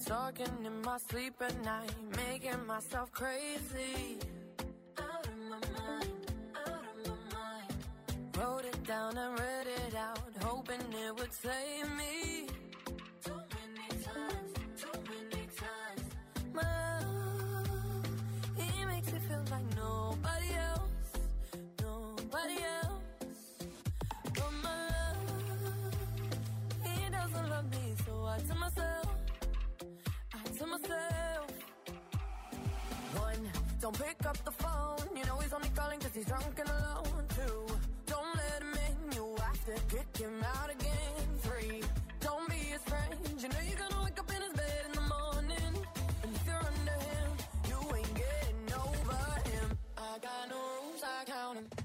Talking in my sleep at night, making myself crazy. Out of my mind, out of my mind. Wrote it down and read it out, hoping it would save me. Too many times, too many times. My love, he makes me feel like nobody else, nobody else. But my love, he doesn't love me, so I tell myself, one, don't pick up the phone. You know he's only calling cause he's drunk and alone. Two, don't let him in. You have to kick him out again. Three, don't be his friend. You know you're gonna wake up in his bed in the morning. And if you're under him, you ain't getting over him. I got no rules, I count him.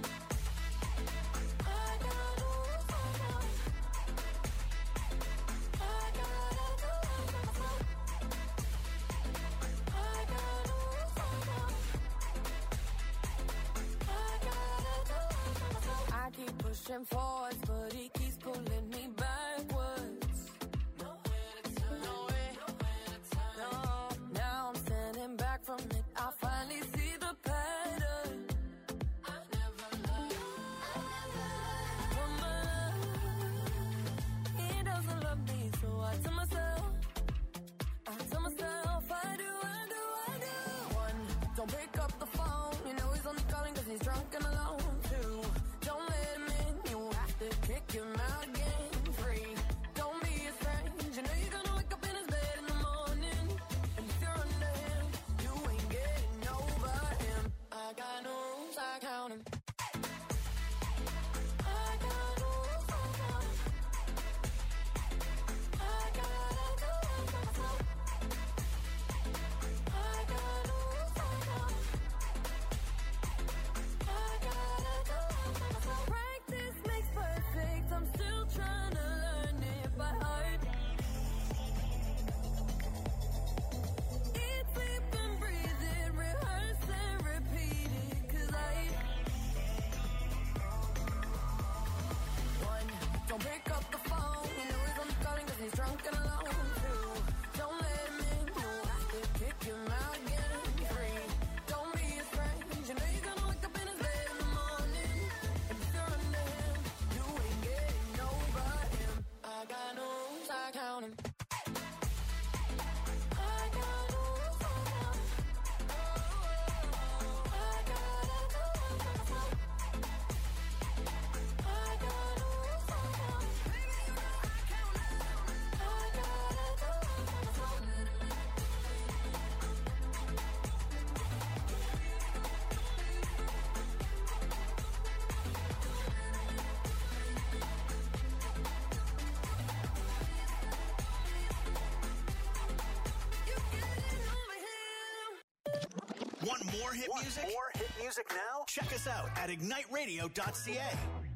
Pushing forwards, but he keeps pulling me backwards. Nowhere to turn, nowhere to turn. No, now I'm standing back from it. I finally see the pattern. I never loved. But my love, he doesn't love me, so I tell myself, I do. One, don't pick up the phone. You know he's only calling cause he's drunk and alone. Two, don't let him in, you have to kick him out again. Three, don't be his friend. You know you're gonna wake up in his bed in the morning. And if you're under him, you ain't getting over him. I got no rules, I count him. More hit music? More hit music now? Check us out at igniteradio.ca.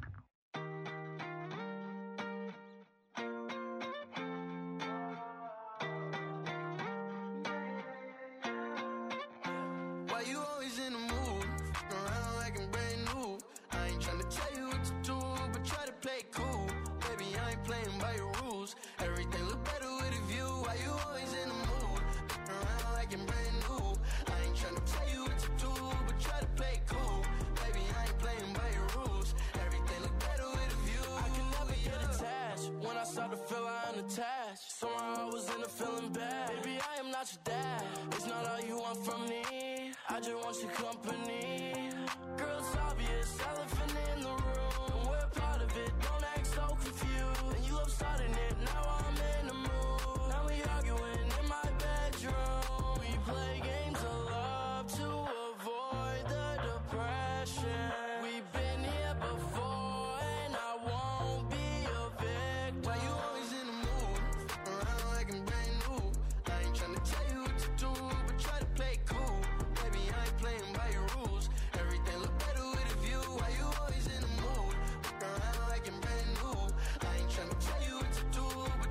Why you always in the mood? Around like I'm brand new. I ain't tryna tell you what to do, but try to play it cool. Baby, I ain't playing by your rules. Everything look better with a view. Why you always in the mood? Around like I'm brand new. I ain't tryna tell you what to do, but try to play it cool. Baby, I ain't playing by your rules. Everything look better with a view. I can never get attached. When I start to feel I unattached, somehow I was in a feeling bad. Baby, I am not your dad. It's not all you want from me. I just want your company. Girl, it's obvious, elephant in the room. We're part of it, don't act so confused. And you love starting it, now I'm in the mood. Now we arguing in my bedroom. We play games of love to avoid the depression. We've been here before and I won't be a victim. Why you always in the mood? Around like I'm brand new. I ain't tryna tell you what to do, but try to play it cool. Baby, I ain't playing by your rules. Everything look better with a view. Why you always in the mood? Around like I'm brand new. I ain't tryna tell you what to do, but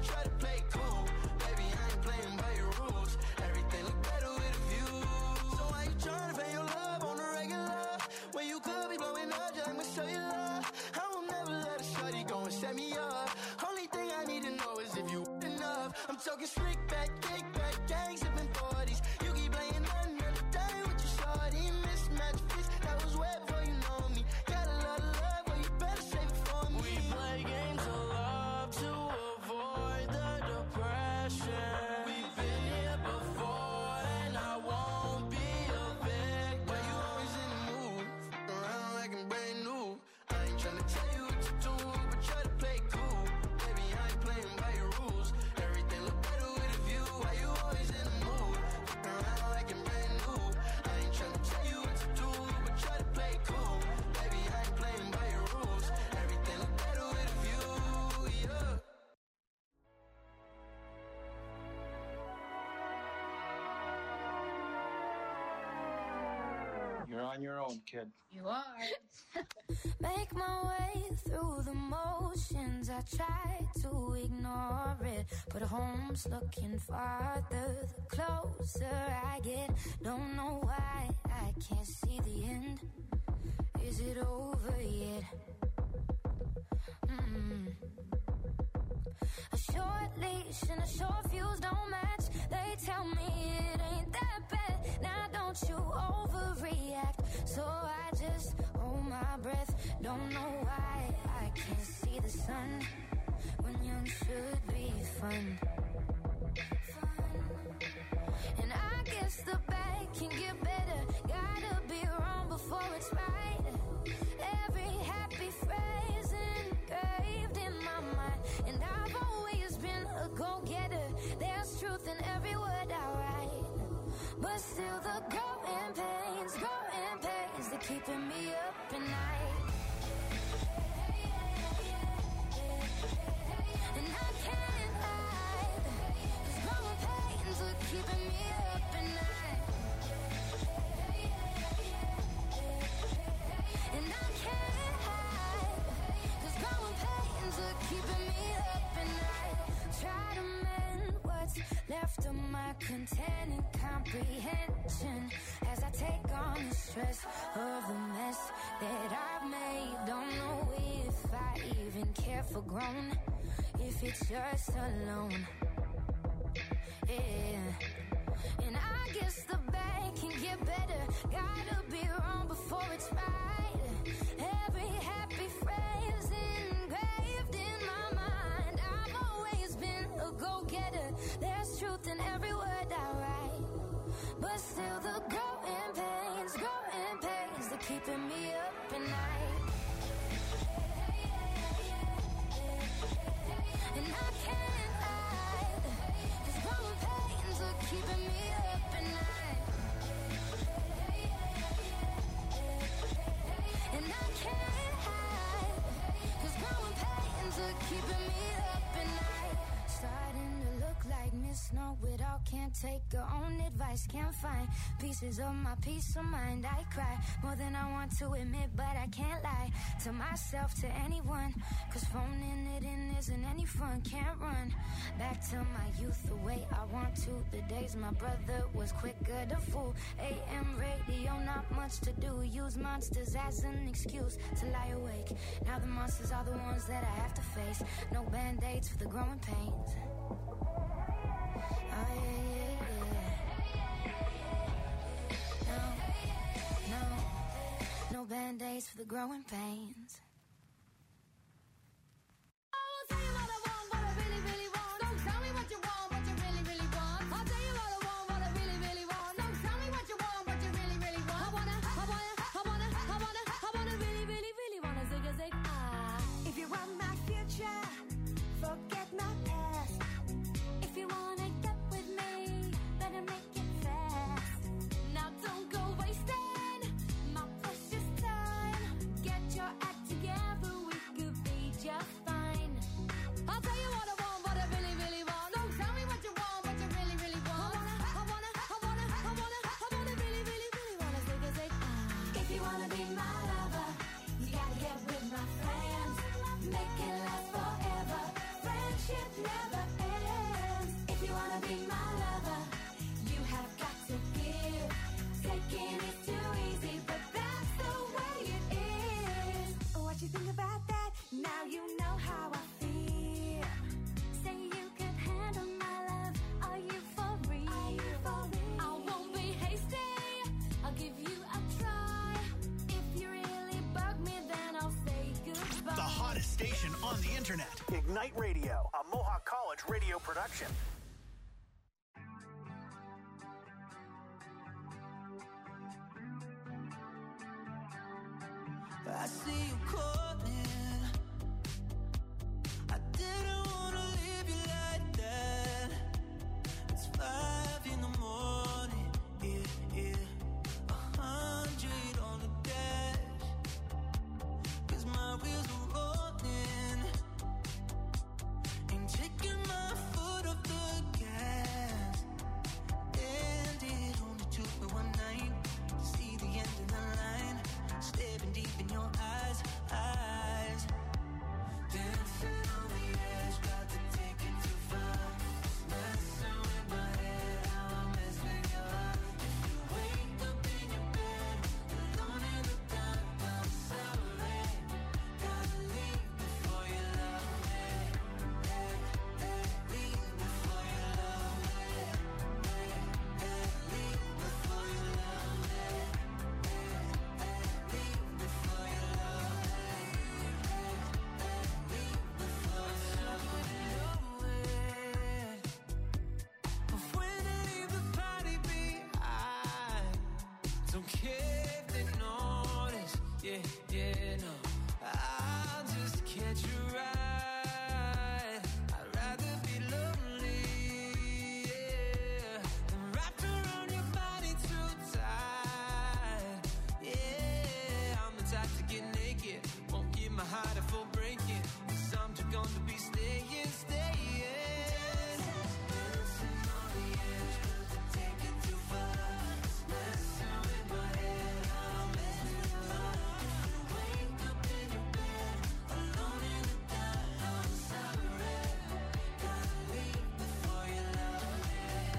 I'm talking slick back, kick back, gang sipping 40s. You keep playing another day with your shorty. Mismatch fits, that was wet before you know me. Got a lot of love, but you better save it for me. We play games of love to avoid the depression. We've been here before, and I won't be a victim. Why you always in the mood? Around like I'm brand new. I ain't tryna tell you what to do, but try to play cool. Baby, I ain't playing by your rules. Everything look better with a view. Why you always in the mood? Around like I'm brand new. I ain't tryna tell you what to do, but try to play cool. Baby, I ain't playing by your rules. Everything look better with a view, yeah. You're on your own, kid. You are. Make my way through the motions. I try to ignore it, but home's looking farther the closer I get. Don't know why I can't see the end. Is it over yet? A short leash and a short fuse don't match. They tell me it ain't that bad. Now don't you overreact. So I just hold my breath. Don't know why I can't see the sun when young should be fun. And I guess the bad can get better. Gotta be wrong before it's right. Every happy phrase engraved in my mind. And I've always been a go-getter. There's truth in every word I write. But still the growing pains, they're keeping me up at night. And I can't hide, 'cause growing pains are keeping me up at night. And I can't hide, 'cause growing pains are keeping me up at night. Try to mend what's left of my containing comprehension as I take on the stress of the mess that I've made. Don't know if I even care for grown, if it's just alone. Yeah. And I guess the bad can get better. Gotta be wrong before it's right. Every happy phrase engraved in my mind. I've always been a go-getter. There's truth in every word I write. But still the growing pains, they're keeping me up at night. And I can't hide, 'cause growing pains are keeping me up at night. And I can't hide, 'cause growing pains are keeping me up at night. Starting to look like Miss Know It All, can't take her own advice, can't find pieces of my peace of mind. I cry more than I want to admit, but I can't lie to myself, to anyone, 'cause phoning it in isn't any fun. Can't run back to my youth the way I want to. The days my brother was quicker to fool. AM radio, not much to do. Use monsters as an excuse to lie awake. Now the monsters are the ones that I have to face. No band-aids for the growing pains. Oh yeah, no band-aids for the growing pains. I'll tell you what I want, what I really, really want. Don't tell me what you want, what you really, really want. I'll tell you what I want, what I really, really want. Don't tell me what you want, what you really, really want. I wanna really, really, really wanna zig a zig ah. If you want my future, forget my past. If you wanna get with me, better make it fast. Now don't go wasting my precious time. Get your act together. internet. Ignite Radio, a Mohawk College radio production. I see you calling. I didn't wanna leave you like that. It's 5 in the morning, yeah. 100 on the dash. 'Cause my wheels are rolling. Ain't taking my foot off the gas. And it only took me one night to see the end of the line. Staring deep in your eyes. Dancing on the edge, got to take it too far. Messing with my head, how I mess with your heart. If you wake up in your bed, alone in the dark, I'm sorry. Gotta leave before you love me. Leave before you love me. Leave before you love me. Leave before you love me. Leave before you love me. But when I leave the party behind, don't care if they notice. Yeah, no. I'll just catch you right. I'd rather be lonely, yeah, than wrapped around your body too tight. Yeah, I'm the type to get naked, won't give my heart a full breaking. 'Cause I'm too gone to be staying. Dancing on the edge, but to take it too far. Messing with my head, I'm messing with your heart. If you wake up in your bed, alone in the dark, I'm sorry. Gotta leave before you love me.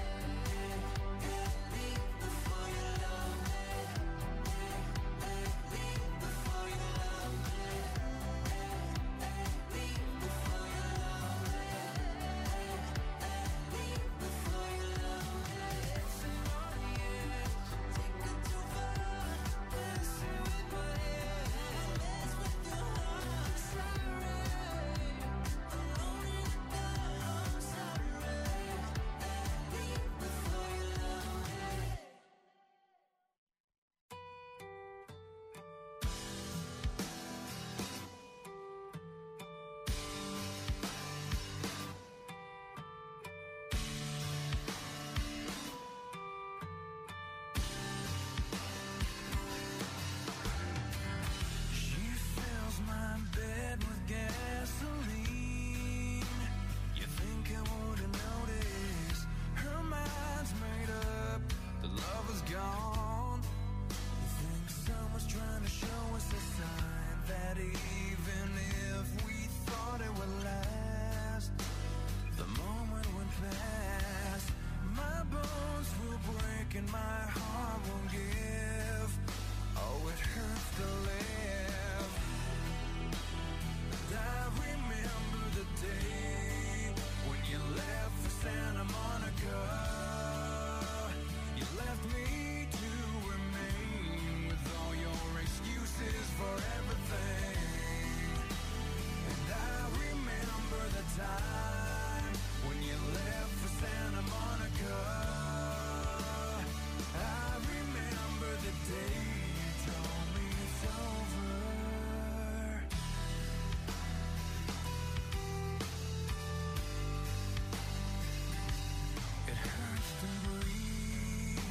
Leave before you love me. Leave before you love me. Leave before you love me. Leave before you love me. Dancing on the edge, take it too far. Messing with my head, mess with your heart. Sorry, alone in the dark, I'm sorry. Leave before you love me. She fills my bed with gasoline. You think I wouldn't notice? Her mind's made up, the love is gone. You think someone's trying to show us a sign that even if we thought it would last, the moment went past. My bones will break and my heart won't give. Oh, it hurts to live. And I remember the day when you left for Santa Monica. You left me to remain with all your excuses for everything. And I remember the time when you left for Santa Monica. I remember the day you told me it's over. It hurts to breathe.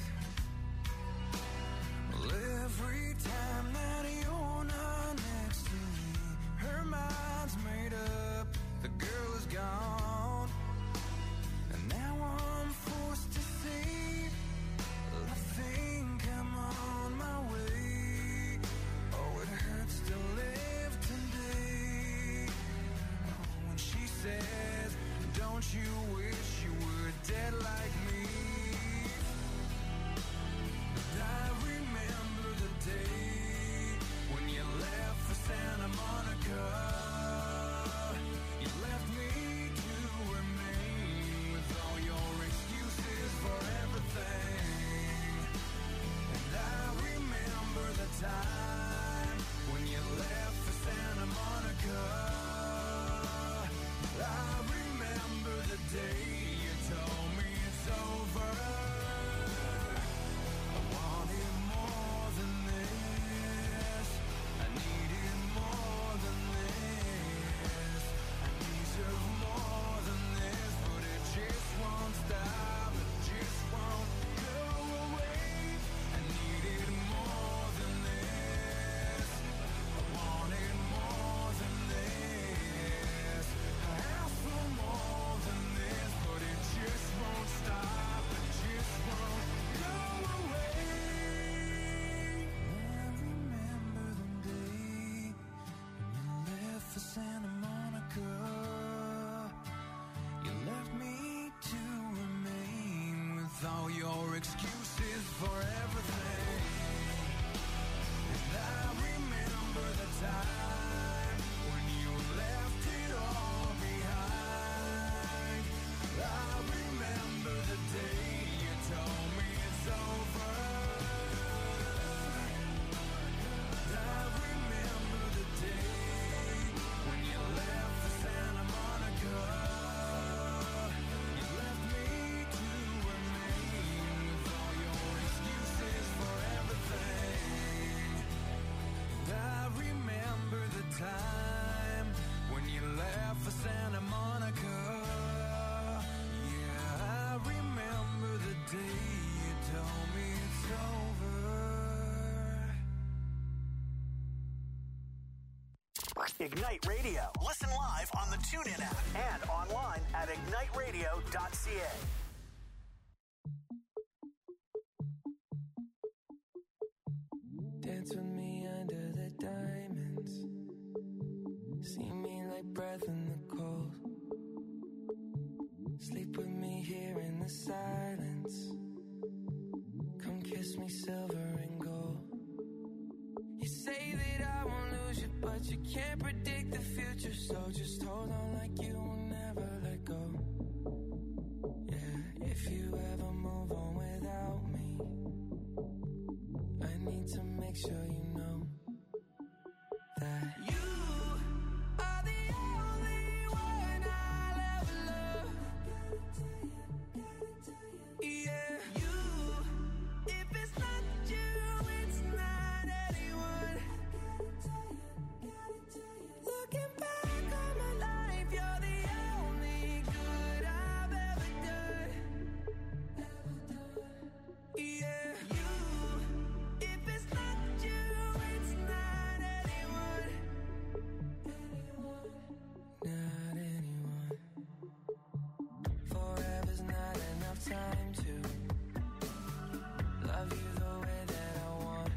Well, every time that you're not next to me, her mind's made up, the girl is gone. And now I'm forced to say, I think I'm on my way. Oh, it hurts to live today. Oh, when she says, don't you wish you were dead like me? with all your excuses for everything. And I remember the time when you left it all behind. I remember the day you told me it's over. I remember the day when you left for Santa Monica. You left me to remain with all your excuses for everything. And I remember the time when you left for Santa Monica. Yeah, I remember the day you told me it's over. Ignite Radio. Listen live on the TuneIn app and online at igniteradio.ca. Dance with me under the diamonds. See me like breath in the cold. Sleep with me here in the silence. Come kiss me silver and gold. You say that I won't lose you, but you can't predict the future. So just hold on like you will never let go. Yeah, if you ever move on without me, I need to make sure you know that you are the only one I'll ever love. Yeah, you. If it's not you, it's not anyone. Looking back on my life, you're the only good I've ever done. Yeah, you. If it's not you, it's not anyone. Not anyone. Forever's not enough time to love you the way that I want.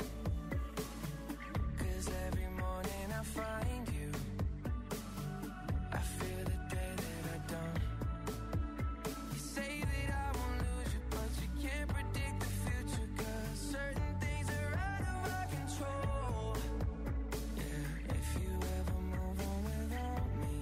'Cause every morning I find you, I feel the day that I don't. You say that I won't lose you, but you can't predict the future. 'Cause certain things are out of our control. Yeah, if you ever move on without me,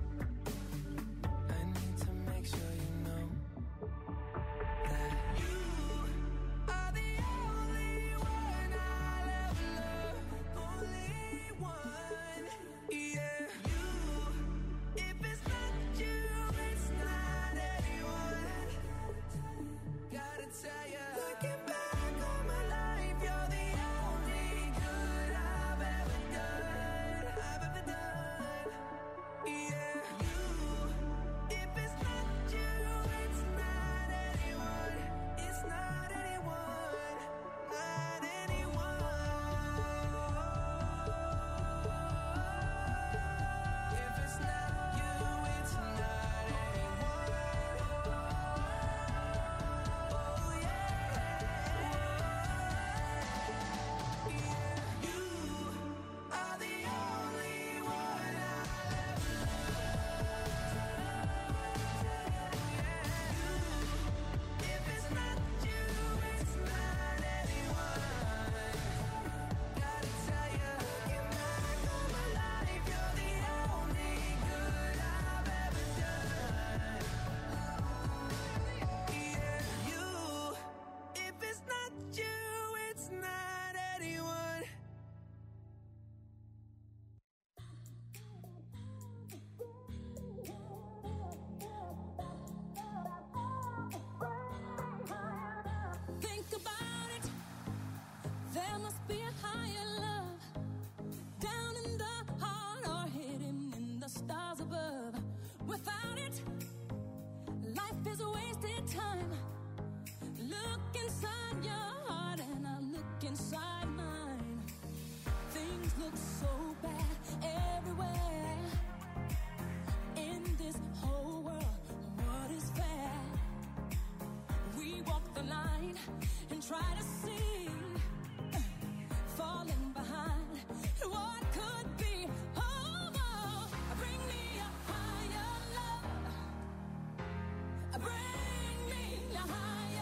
I need to make sure you know that you are the only one I'll ever love. Only one. Yeah, you. If it's not you, it's not anyone. Gotta tell ya, looking back on my life, you're the only good I've ever done. Yeah, you. If it's not you, it's not anyone. It's not anyone. Not anyone. If it's not you, it's not anyone. Oh yeah. You are the only one I'll ever love. If it's not you, it's not anyone. Gotta tell ya, looking back on my life, you're the only good I've ever done. Yeah, you. If it's not you, it's not anyone. Think about it. There must be a higher love down in the heart or hidden in the stars above. Without it, life is a wasted time. Look inside your heart and I look inside mine. Things look so bad everywhere. In this whole world, what is fair? We walk the line and try to see, falling behind what could be. Oh, oh, bring me a higher love. Bring me a higher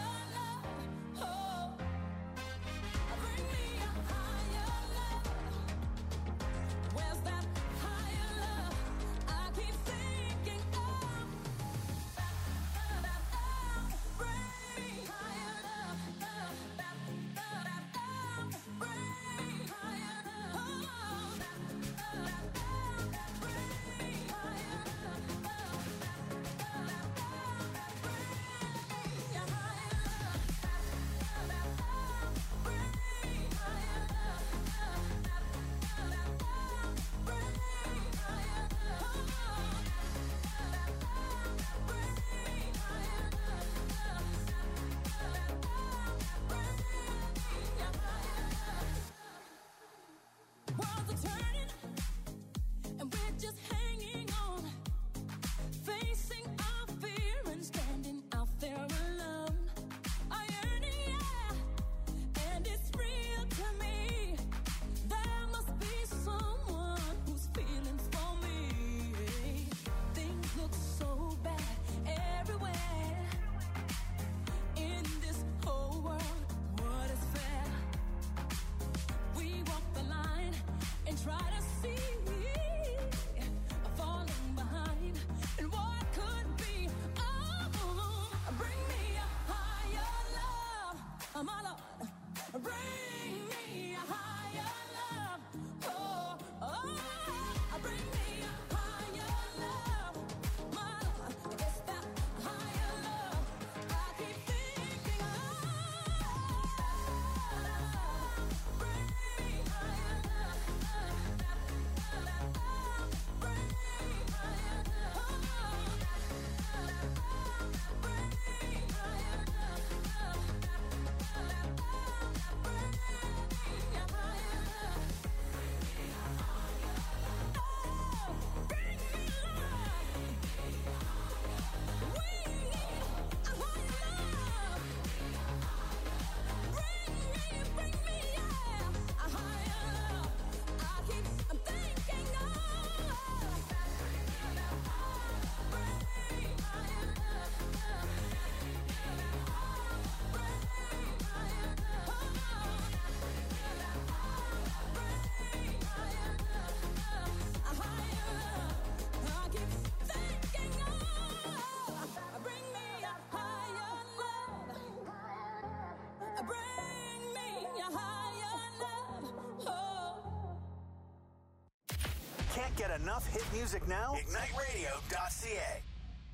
Can't get enough hit music now? IgniteRadio.ca.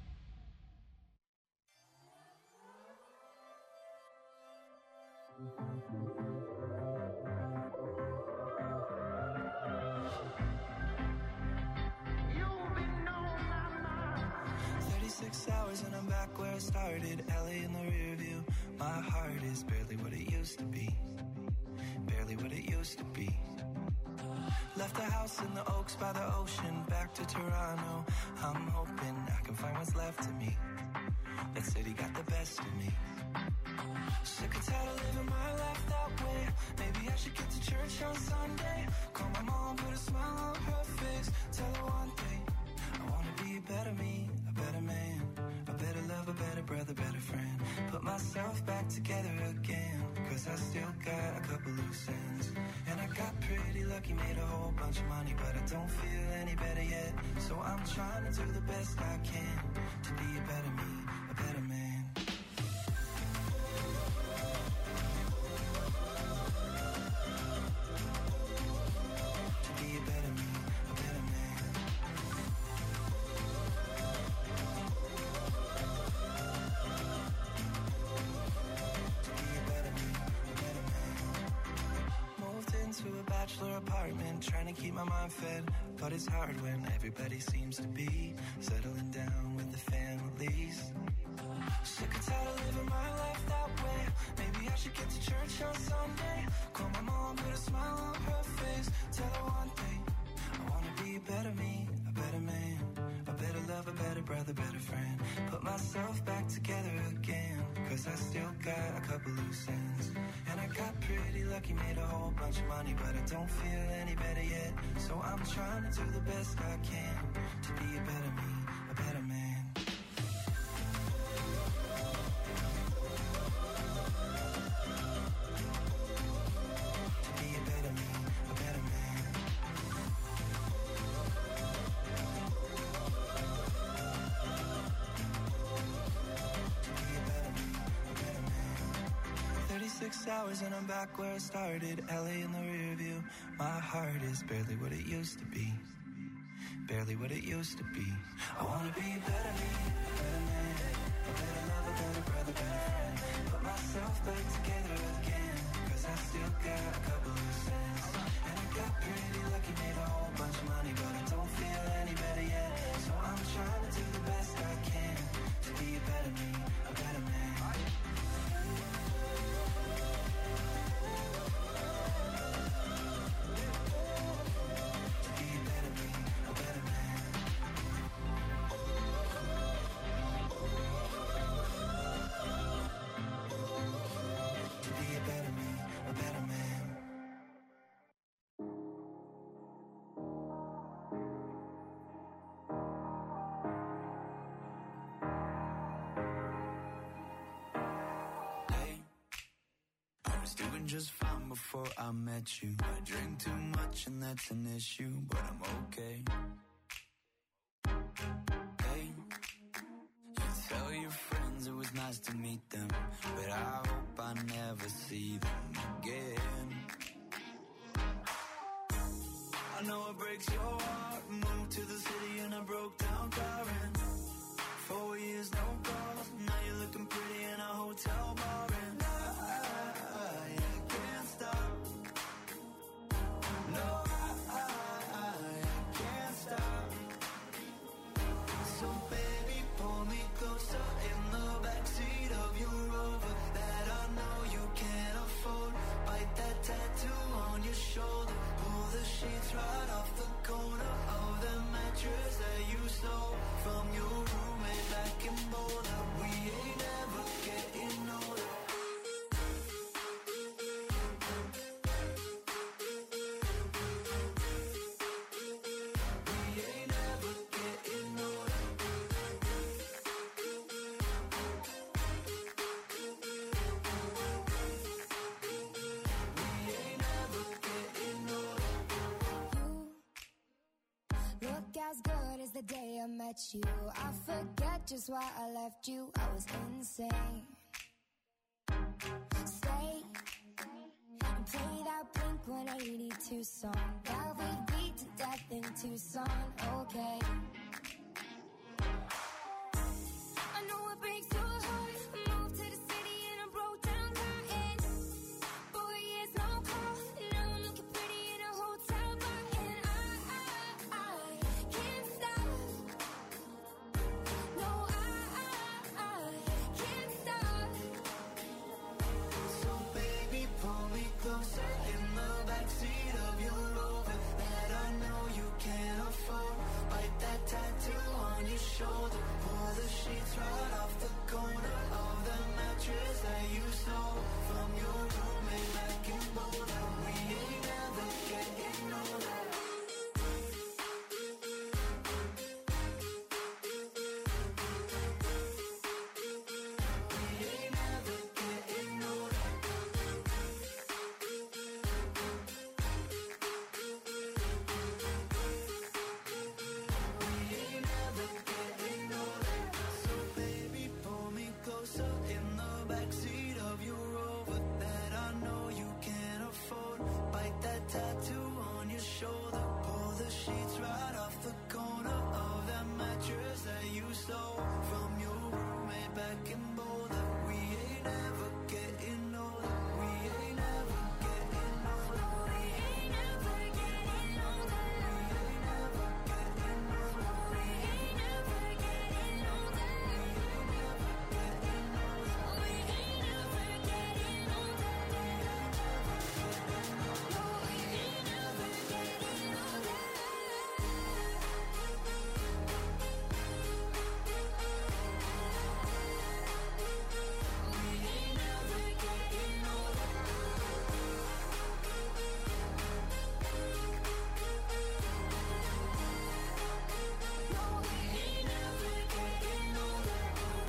You've been on my mind. 36 hours and I'm back where I started. LA in the rear view. My heart is barely what it used to be. Barely what it used to be. Left the house in the Oaks by the ocean. Back to Toronto. I'm hoping I can find what's left of me. That city got the best of me. Sick and tired of living my life that way. Maybe I should get to church on Sunday. Call my mom, put a smile on her face. Tell her one thing, I wanna be a better me, a better man, a better lover, better brother, better friend. Put myself back together again, cause I still got a couple loose ends. And I got pretty lucky, made a whole bunch of money, but I don't feel any better yet. So I'm trying to do the best I can to be a better me, a better man. Apartment, trying to keep my mind fed, but it's hard when everybody seems to be settling down with the families. Sick and tired of living my life that way. Maybe I should get to church on Sunday. Call my mom, put a smile on her face. Tell her one thing, I wanna be a better me, a better man, a better lover, better brother, better friend. Put myself back together again, cause I still got a couple loose ends. And I got pretty lucky, made a whole bunch of money, but I don't feel any better yet. So I'm trying to do the best I can to be a better me, a better man. To be a better me, a better man. To be a better me, a better man. 36 hours and I'm back where I started. LA in the rear view. My heart is barely what it used to be. Barely what it used to be. I wanna be a better me, a better man, a better lover, better brother, better friend. Put myself back together again, cause I still got a couple loose ends. And I got pretty lucky, made a whole bunch of money, but I don't feel any better yet. So I'm trying to do the best I can to be a better me, a better man. Doing just fine before I met you. I drink too much and that's an issue, but I'm okay. Hey, you tell your friends it was nice to meet them, but I hope I never see them again. I know it breaks your heart. Moved to the city and I broke down crying. 4 years, no calls. Now you're looking pretty in a hotel bar. And I can't stop. No, I can't stop. So baby, pull me closer in the backseat of your Rover that I know you can't afford. Bite that tattoo on your shoulder. Pull the sheets right off the corner of the mattress that you stole from your roommate back in Boulder. We ain't ever getting older. We ain't ever getting older. We ain't ever getting older. You look as good as the day I met you. I forget just why I left you. I was insane. Stay and play that Blink 182 song that we beat to death death in Tucson, okay. I know it breaks your heart. Moved to the city and I broke down crying. 4 years, no call. Now I'm looking pretty in a hotel bar. And I can't stop. No, I can't stop. So baby, pull me closer in the backseat of your Rover that I know you can't afford. Bite that tattoo on your shoulder. Pull the sheets right off the corner of the mattress that you stole from your roommate back in Boulder. We ain't never getting older. We ain't never getting older. We ain't never getting older. So baby, pull me closer in the backseat of your Rover that I know you can't afford. Bite that tattoo on your shoulder. Pull the sheets right off the corner of that mattress that you stole from your roommate back in Boulder. We ain't never getting older. We ain't never getting older. We ain't never getting older. We ain't never getting older. We ain't never getting older. We ain't never getting older. No, we ain't never getting older. We ain't never getting older. No, we ain't never getting older.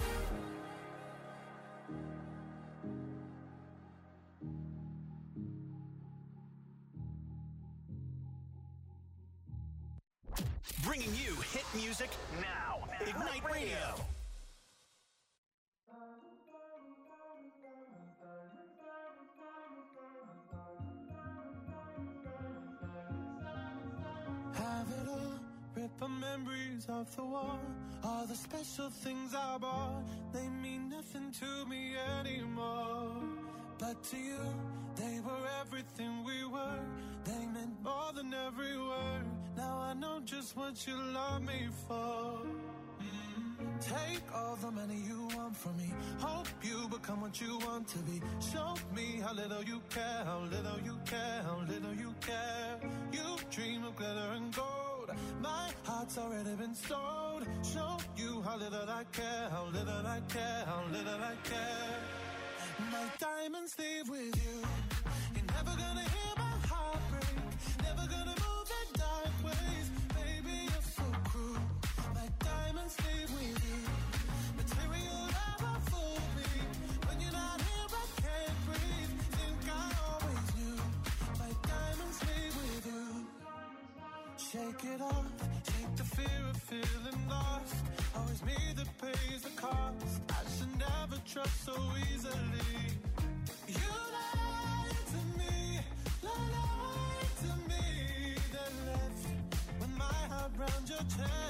Bringing you hit music now. Ignite Radio. Have it all, rip the memories off the wall. All the special things I bought, they mean nothing to me anymore. But to you, they were everything we were. They meant more than every word. Now I know just what you love me for. Take all the money you want from me. Hope you become what you want to be. Show me how little you care, how little you care, how little you care. You dream of glitter and gold. My heart's already been sold. Show you how little I care, how little I care, how little I care. My diamonds leave with you. You're never gonna hear my heart break. Never gonna move in dark ways. Baby, you're so cruel. My diamonds leave with you. Material never fooled me. When you're not here, I can't breathe. Think I always knew. My diamonds leave with you. Shake it off. Shake the fear of feeling lost. Always me that pays the cost. I should never trust so easily. You lied to me, lied to me. Then left with my heart round your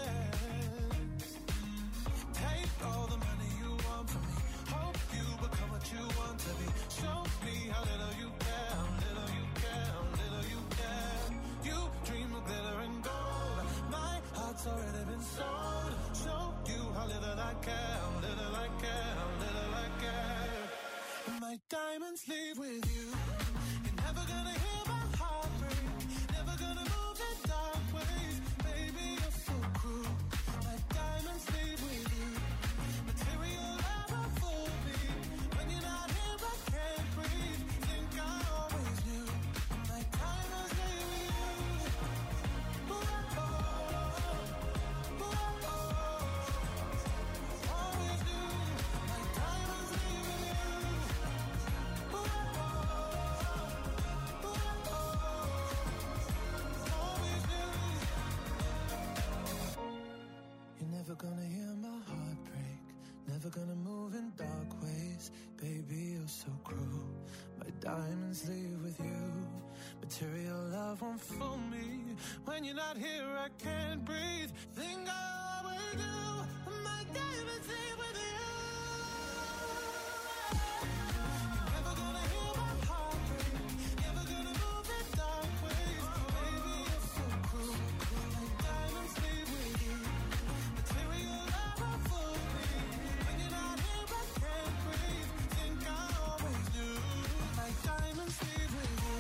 chest. Take all the money you want from me. Hope you become what you want to be. Show me how little you care, how little you care, how little you care. You dream of glitter and gold. My heart's already been sold. Show you how little I care, how little I care, how little I care. My diamonds leave with you. You're never gonna hear my heart break. Never gonna move in dark ways. Baby, you're so cruel. My diamonds leave with you. Material never fooled me. When you're not here, I can't breathe. Think I always knew. My diamonds leave with you. Ooh, oh, ooh, oh. Always knew. My diamonds leave with you. You're never gonna hear my heart break. Never gonna move in dark ways. Baby, you're so cruel. My diamonds leave with you. Material love won't fool me. When you're not here, I can't breathe. Think I always do. My diamonds leave with you. You're never gonna hear my heart break. Never gonna move in dark ways. Baby, you're so cruel. My diamonds leave with you. Material love won't fool me. When you're not here, I can't breathe. Think I always do. My diamonds leave with you.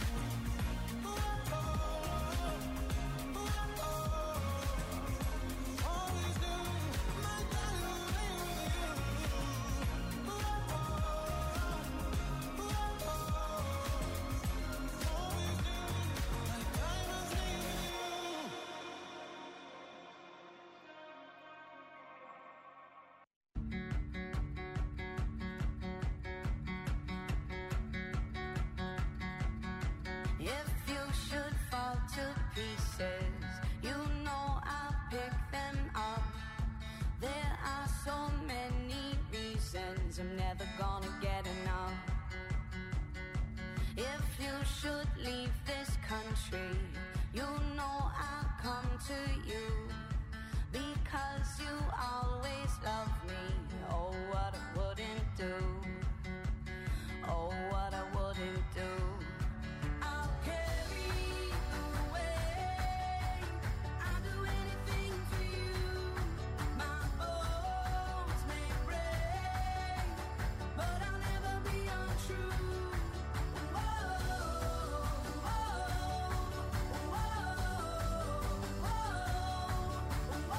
If you should fall to pieces, you know I'll pick them up. There are so many reasons I'm never gonna get enough. If you should leave this country, you know I'll come to you. Because you always love me. Oh, what I wouldn't do. Oh, what I wouldn't do. I'll carry you away. I'll do anything for you. My bones may break, but I'll never be untrue. Whoa, whoa, whoa, whoa, whoa,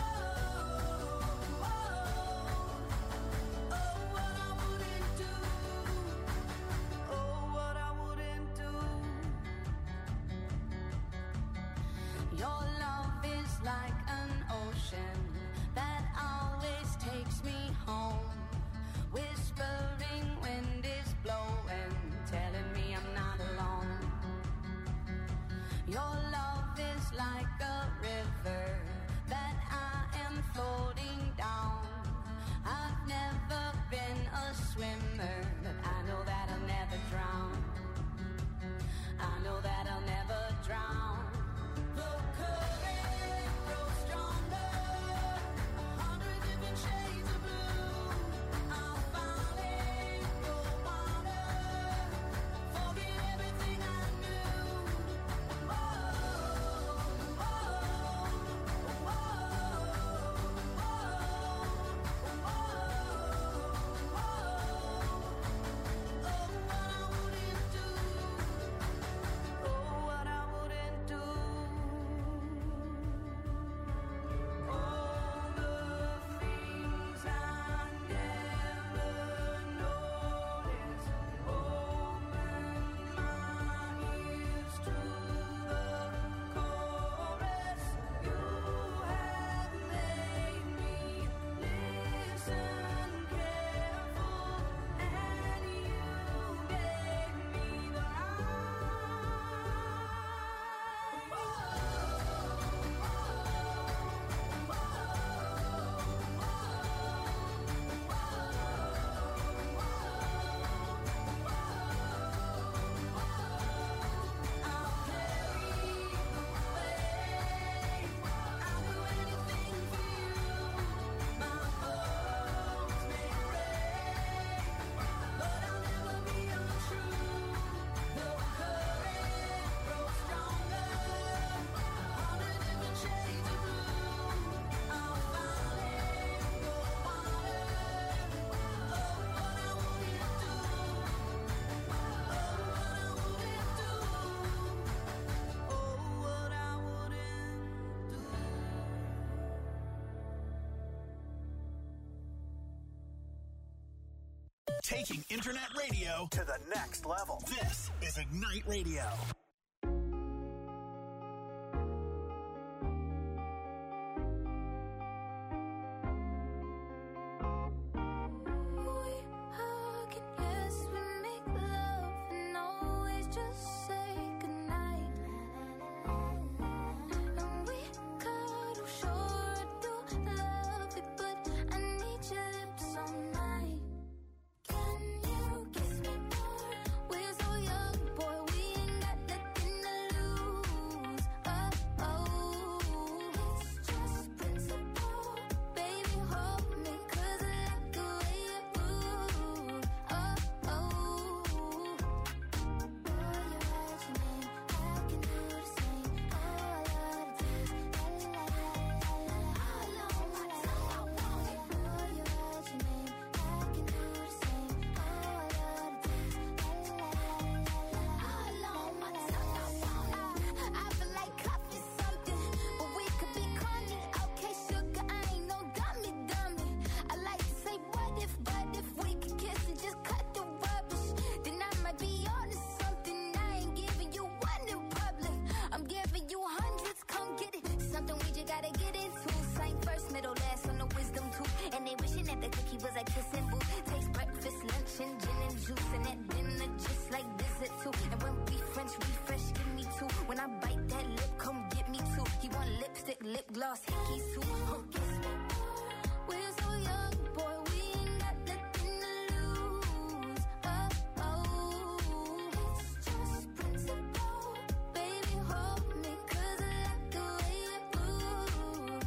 whoa. Oh, what I wouldn't do. Oh, what I wouldn't do. Your love is like an ocean that always takes me home. Whispering wind is blowing, telling me I'm not alone. Your love is like a river that I am floating down. I've never been a swimmer, but I know that I'll never drown. I know that I'll never drown. The current grows stronger, 100 different shades of blue. I'll finally go water, forget everything I knew. Whoa, whoa, whoa, whoa, Oh, what I wouldn't do. All the things I never noticed. Open my ears to the chorus. You have made me listen careful, and you gave me the Taking internet radio to the next level. This is Ignite Radio. We hug and yes, we make love and always just say goodnight. And we cuddle, sure I do love it, but I need your lips all night. Can you kiss me more? We're so young, boy, we ain't got the lost keys to. Guess what? We're so young, boy, we ain't got nothing to lose. It's just principle. Baby, hold me, 'cause I like the way you move.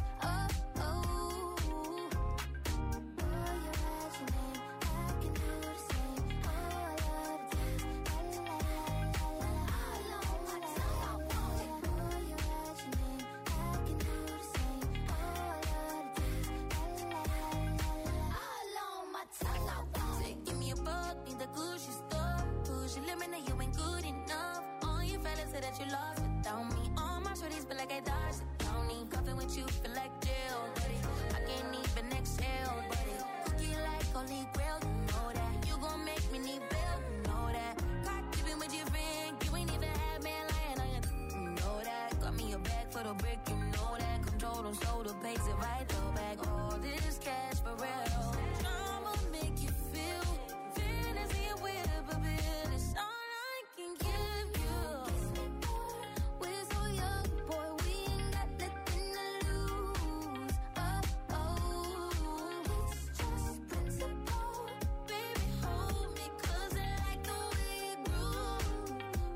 Boy, you write your name, I can do the same. Oh, I love the taste. La la la la la la. All on my tongue, I want it. Boy, you write your name, I can do the same. Oh, I love the taste. La la la la la. All on my tongue, I want it. Give me a buck, need the Gucci store. Push your limit, now you ain't good enough. All your fellas say that you lost without me. All my shorties feel like I dodged the county. Cuffing with you feel like jail, buddy. I can't even exhale, buddy. Cookie like only grail, you know that. You gon' make me need bail, you know that. Caught keeping with your friend, you ain't even had man lying on you, you know that. Got me a bag for the brick, you know that. Control them, so the pace it right, throw back all this cash for real. I'ma make you feel fantasy and whip a bit. It's all I can give you. We're so young, boy, we ain't got nothing to lose. It's just principle. Baby, hold me, 'cause I like the way you groove.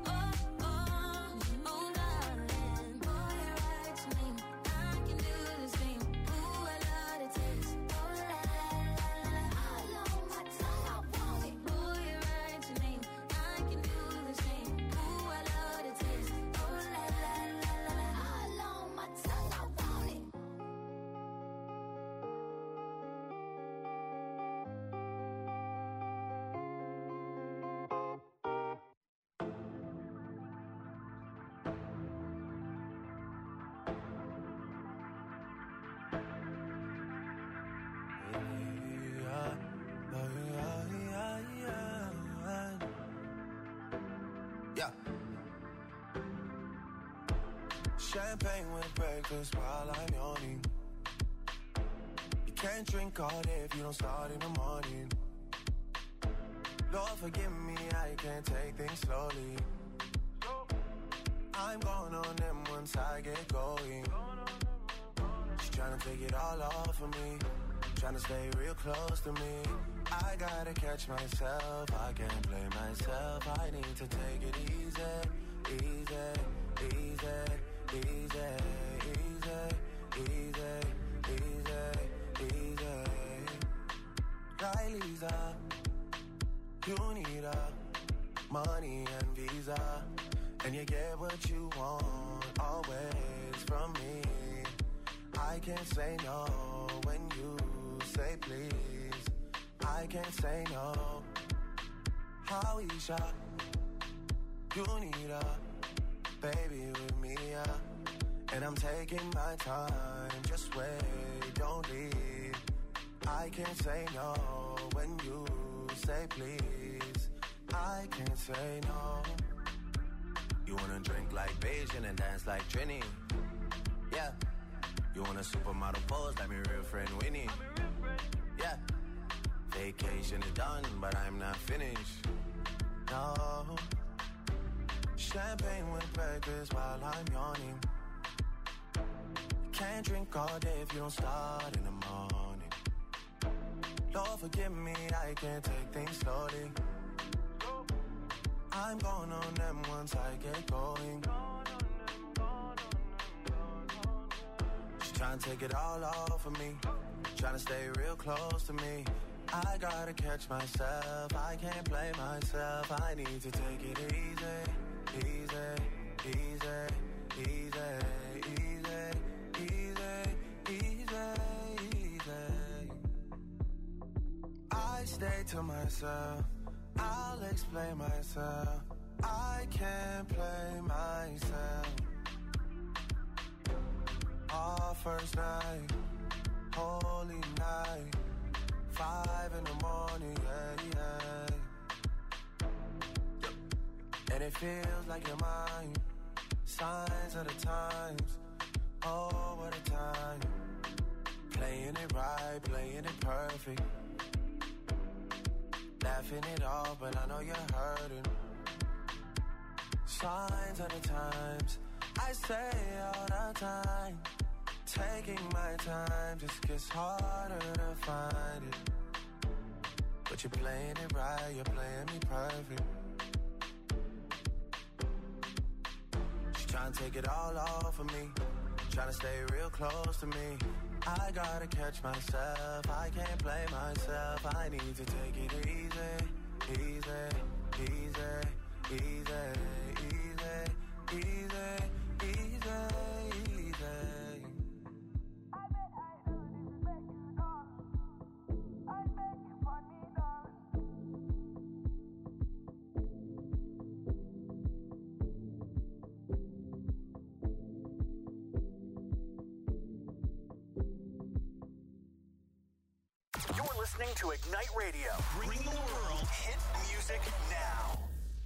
Darling, boy, you write your name, I can do the same. Ooh, I love the taste. Oh, la la la la la. All on my tongue, I want it. Boy, you write your name, I can do the same. Ooh, I love the taste. Oh, la la la la la. All on my tongue, I want it. Yeah. Champagne with breakfast while I'm yawning. You can't drink all day if you don't start in the morning. Lord, forgive me, I can't take things slowly. I'm going on them once I get going. She's trying to take it all off of me, trying to stay real close to me. I gotta catch myself, I can't blame myself. I need to take it easy, easy, easy, easy, easy, easy, easy, easy. Riley's up, you need money and visa, and you get what you want always from me. I can't say no when you say please. I can't say no. Howisha, you need baby with me, and I'm taking my time. Just wait, don't leave. I can't say no when you say please. I can't say no. You wanna drink like Beijing and dance like Trini? Yeah. You want a supermodel pose like my real friend Winnie? Yeah. Vacation is done, but I'm not finished. No. Champagne with breakfast while I'm yawning. Can't drink all day if you don't start in the morning. Lord, forgive me, I can't take things slowly. I'm going on them once I get going. She's trying to take it all off of me, trying to stay real close to me. I gotta catch myself, I can't blame myself. I need to take it easy, easy, easy, easy, easy, easy, easy, easy. I stay to myself, I'll explain myself. I can't play myself. Our first night, holy night, 5 in the morning, yeah, yeah. And it feels like you're mine. Signs of the times, oh, what a time. Playing it right, playing it perfect. Laughing it off, but I know you're hurting. Signs of the times, I say all the time. Taking my time just gets harder to find it. But you're playing it right, you're playing me perfect. She's trying to take it all off of me, trying to stay real close to me. I gotta catch myself, I can't blame myself. I need to take it easy, easy, easy, easy, easy, easy, easy, easy. You're listening to Ignite Radio, bringing the world hit music now.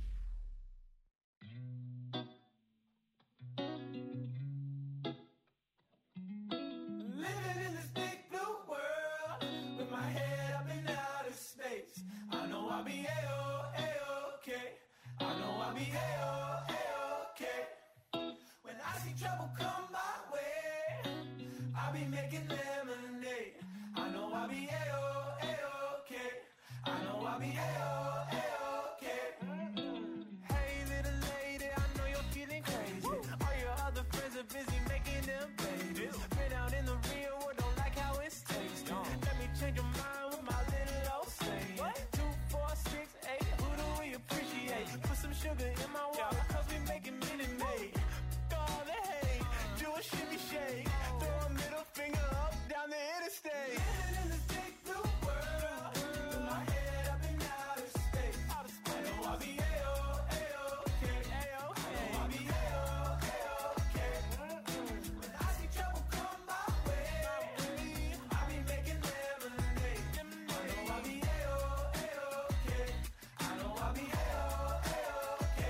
Living in this big blue world with my head up in outer space. I know I'll be A-O-A-OK. I know I'll be A-O-A-OK. When I see trouble come my way, I'll be making lemonade. I know I'll be A-O-A-OK. I know I'll be A-O-A-OK. Hey little lady, I know you're feeling crazy. All your other friends are busy making them babies. Been out in the real world, don't like how it's tasting. Let me change your mind with my little old saying. 2, 4, 6, 8, who do we appreciate? Put some sugar in my water, cause we making Minute Maid. All the hate, do a shimmy shake. Throw a middle finger up down the interstate. Living in this big blue world with my head up in outer space. I know I'll be A-O-A-OK. I know I'll be A-O-A-OK. When I see trouble come my way, I'll be making lemonade. I know I'll be A-O-A-OK. I know I'll be A-O-A-OK.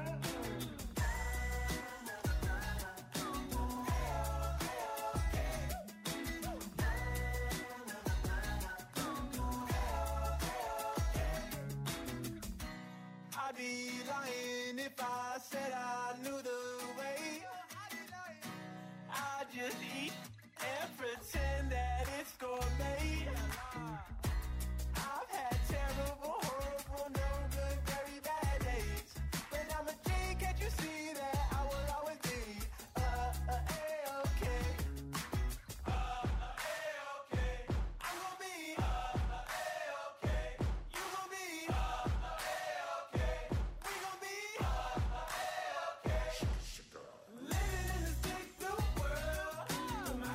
I'd be lying if I said I knew the way. I just eat and pretend that it's gourmet. I've had terrible, horrible, no good, very bad days. But I'm a G, can't you see that I will always be A-OK. A-OK. I'm gonna be A-OK. You gonna be A-OK. We gonna be A-OK. Living in this big blue world with my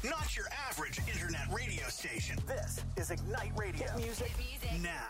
not your average internet radio station. This is Ignite Radio. Hit music now.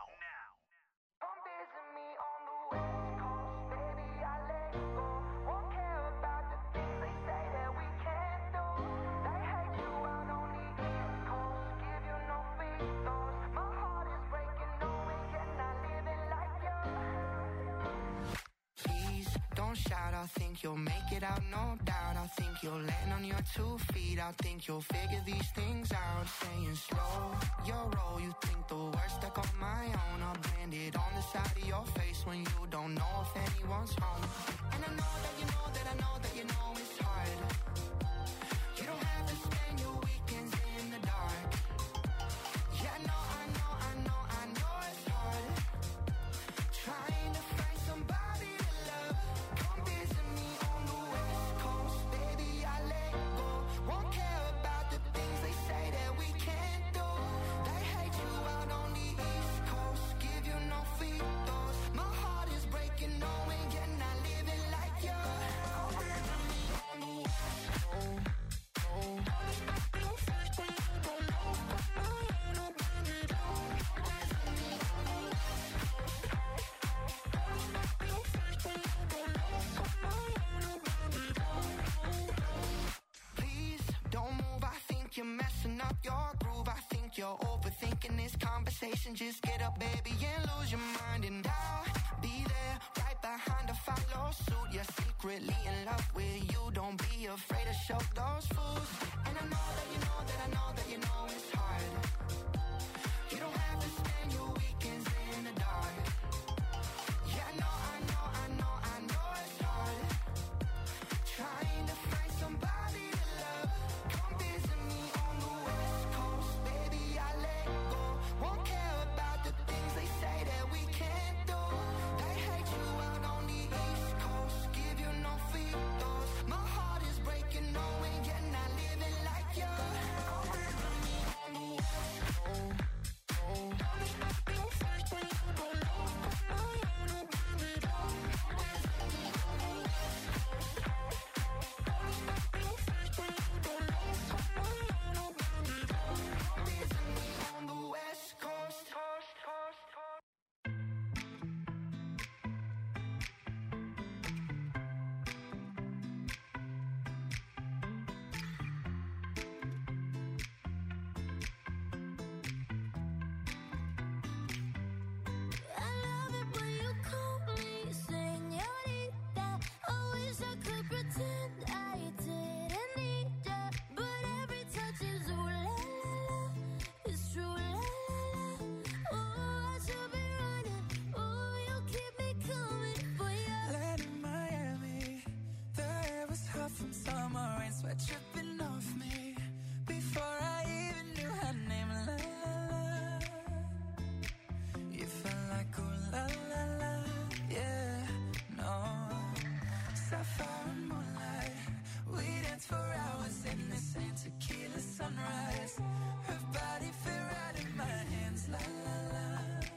Shout, I think you'll make it out, no doubt. I think you'll land on your 2 feet. I think you'll figure these things out. Saying slow your roll, you think the worst stuck on my own. I'll brand it on the side of your face when you don't know if anyone's home. And I know that you know that I know that you know it's hard. You don't have to spend your weekends in the dark. Yeah, I know it's hard. Trying to find somebody to love. Come visit me on the West Coast, baby, I let go. Won't care about the things they say that we can't do. They hate you out on the East Coast, give you no feeders. My heart is breaking, knowing you're not living like you. Come visit me on the West Coast. You're messing up your groove. I think you're overthinking this conversation. Just get up, baby, and lose your mind. And I'll be there right behind to follow suit. You're secretly in love with you. Don't be afraid to show those fools. And I know that you know that I know that you know it's hard. You don't have to spend your weekends in the dark. Yeah, I know it's hard. Trying to find somebody to love. Come visit me on the West Coast, baby, I let go. Won't care about the things they say that we can't do. They hate you out on the East Coast, give you no feeders. My heart is breaking, knowing you're not living like you. Come visit me on the West Coast. From summer rain, sweat dripping off me before I even knew her name. La la la, you felt like ooh la la la, yeah, no. Sapphire and moonlight, we danced for hours in the same tequila sunrise. Her body fit right in my hands. La la la,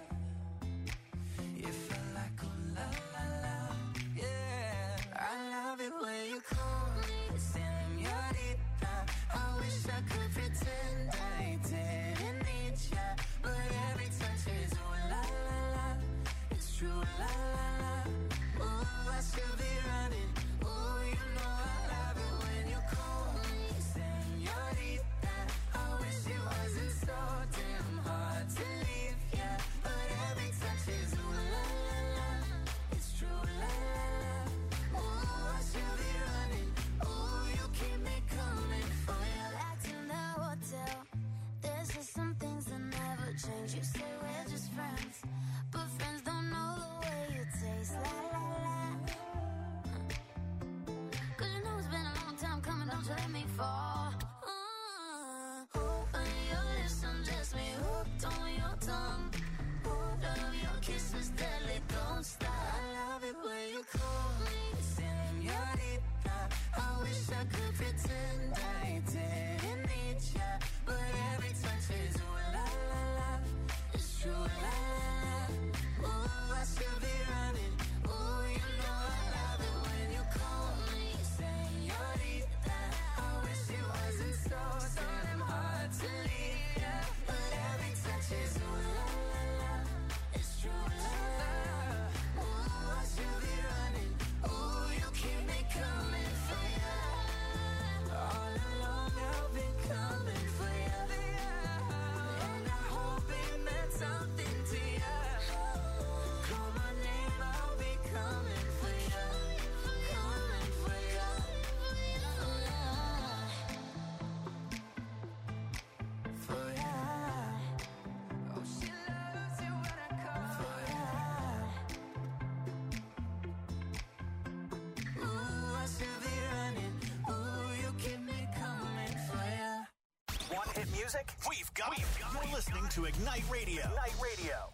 you felt like ooh la la la, yeah. I love it when you call. Señorita, I wish I could pretend I didn't need ya, but every touch is ooh la la la, it's true la la la. Ooh, I should be running. Ooh, you know I love it when you call me señorita. I wish it wasn't so damn hard to leave ya, but every touch is ooh la la la, it's true la la la. Ooh, I should be running. Ooh, you keep me coming for you. Back in the hotel, there's just some things that never change. You say we're just friends, but friends don't know the way you taste. La la la. 'Cause you know it's been a long time coming, don't you let me fall. On your lips, undress me, hooked on your tongue. Love your kisses, deadly, don't stop. I love it when you call me señorita. I wish I could pretend I didn't need ya, but every touch is ooh la la la, it's music? We've got it. You're listening to Ignite Radio. Ignite Radio.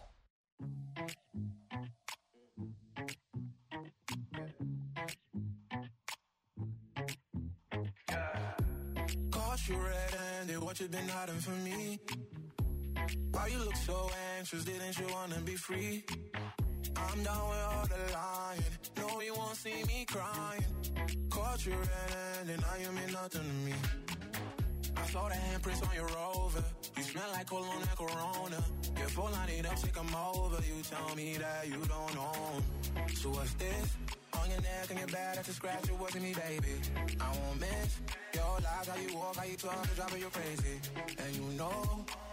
Caught you red-handed, what you been hiding from me? Why you look so anxious, didn't you wanna be free? I'm down with all the lying, no you won't see me crying. Caught you red-handed, now you mean nothing to me. I saw the handprints on your Rover, you smell like cologne and Corona. Your phone line it up, take 'em over, you tell me that you don't know 'em. So what's this? On your neck and your back, that's a scratch, it wasn't me, baby. I won't miss your lies, how you walk, how you talk, it's driving you crazy. And you know